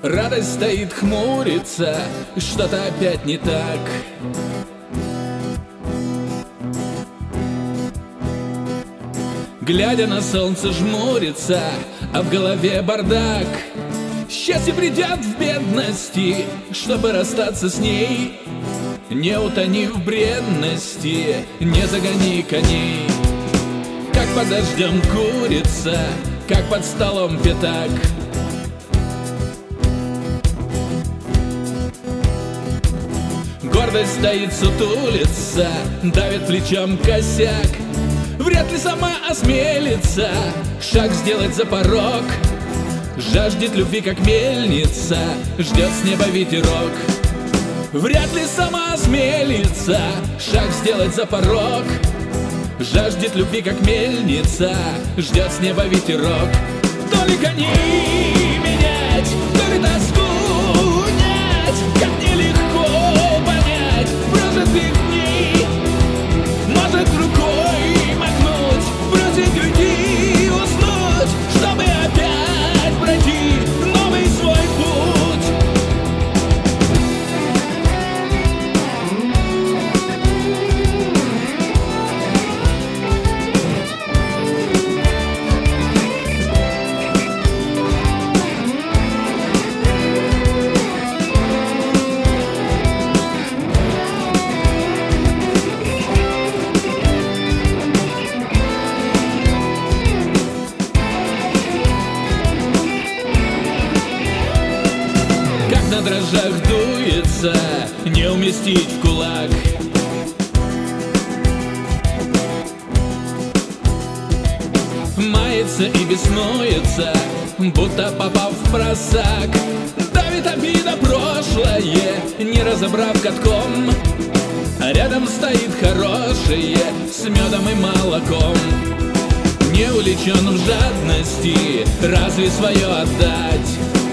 Радость стоит, хмурится, что-то опять не так. Глядя на солнце, жмурится, а в голове бардак. Счастье придет в бедности, чтобы расстаться с ней. Не утони в бренности, не загони коней. Как под дождем курица, как под столом пятак. Гордость стоит, сутулится, давит плечом косяк. Вряд ли сама осмелится шаг сделать за порог. Жаждет любви, как мельница, ждет с неба ветерок. Вряд ли сама осмелится шаг сделать за порог. Жаждет любви, как мельница, ждет с неба ветерок. То ли коней менять, то ли тоску унять, как нелегко понять прожитых дней. Может рукой махнуть, бросить уйти, уснуть, чтобы опять пройти новый свой путь. На дрожжах дуется, не уместить в кулак. Мается и беснуется, будто попав в просак. Давит обида прошлое, не разобрав катком. А рядом стоит хорошее с медом и молоком. Не уличен в жадности, разве свое отдать?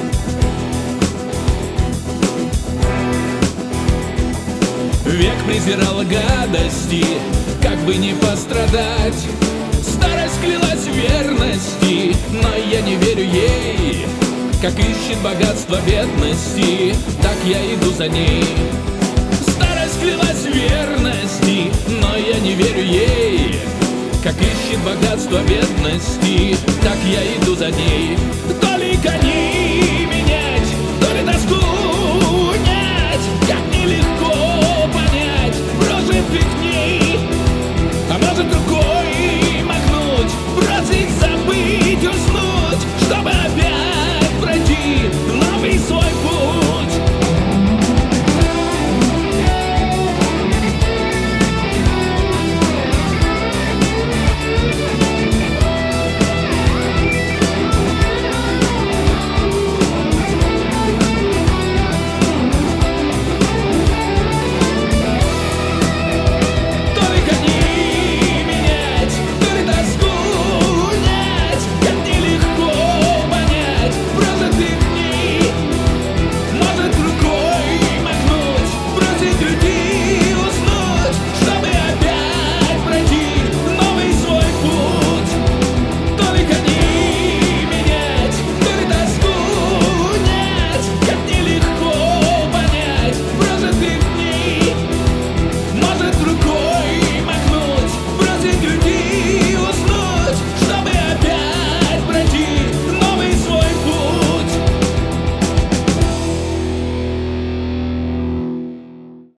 Век презирал гадости, как бы не пострадать. Старость клялась в верности, но я не верю ей. Как ищет богатство бедности, так я иду за ней. Старость клялась в верности, но я не верю ей. Как ищет богатство бедности, так я иду за ней. То ли коней